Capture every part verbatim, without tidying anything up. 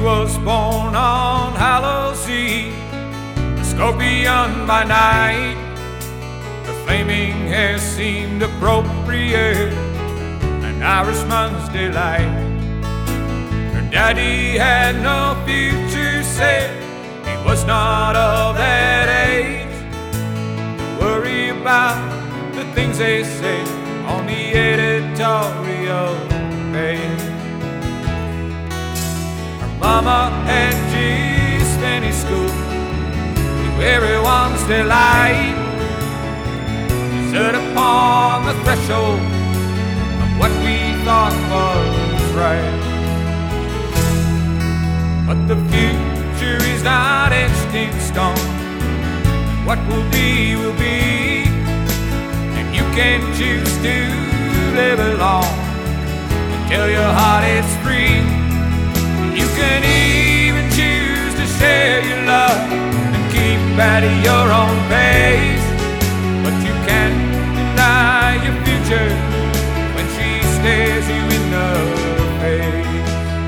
was born on Hallows Eve, a scorpion by night. Her flaming hair seemed appropriate, an Irishman's delight. Her daddy had no future set, he was not of that age to worry about the things they say on the editorial page. Her mama had just finished school, to everyone's delight. She stood upon the threshold of what we thought was right. But the future is not etched in stone. What will be, will be. And you can choose to live along until your heart is free. You can even choose to share your love and keep at your own pace. But you can't deny your future when she stares you in the face.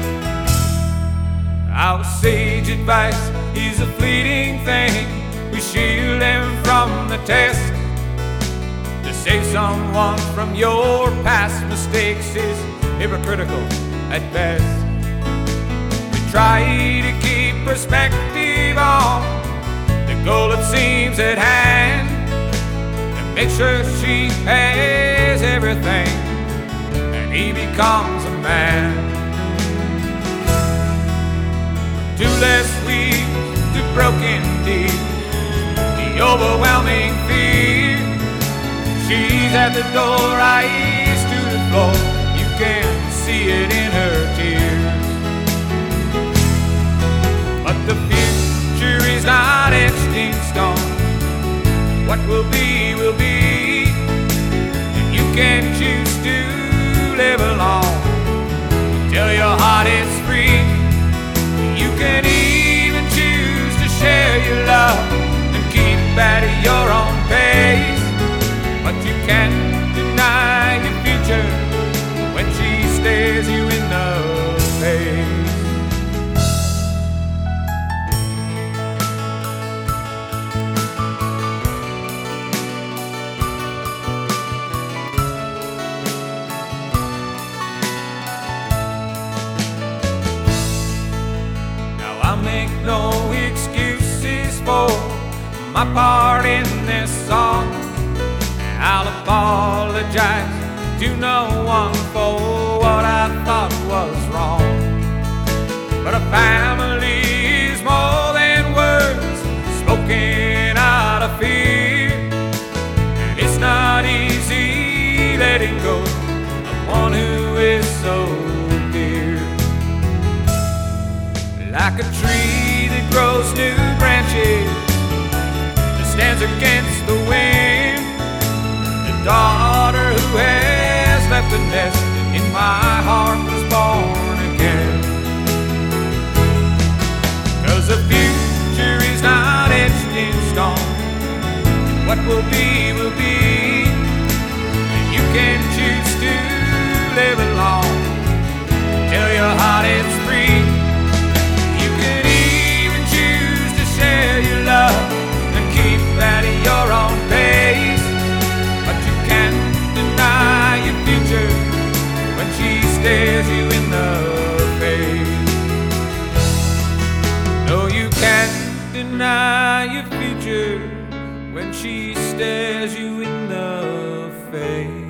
Our sage advice is a fleeting thing. We shield them from the test. To save someone from your past mistakes is hypocritical at best. We try to keep perspective on the goal that seems at hand, and make sure she has everything and he becomes a man. Two less weeks to broken deeds, the overwhelming fear. She's at the door, eyes to the floor, you can see it in her tears. But the future is not etched in stone. What will be, will be. And you can choose to live alone until your heart is free. You can even choose to share your love and keep at your own pace. But you can't deny your future when she stares you in the face. Now I make no excuses for my part in this song. I'll apologize to no one for what I thought was wrong. But a family is more than words spoken out of fear, and it's not easy letting go of one who is so dear. Like a tree that grows new branches, that stands against the wind, daughter who has left a nest in my heart was born again. Cause the future is not etched in stone. What will be, will be. And you can choose to live alone until your heart is free. You can even choose to share your love and keep at your own pace. But you can't deny your future when she stares you in the face. No, you can't deny your future when she stares you in the face.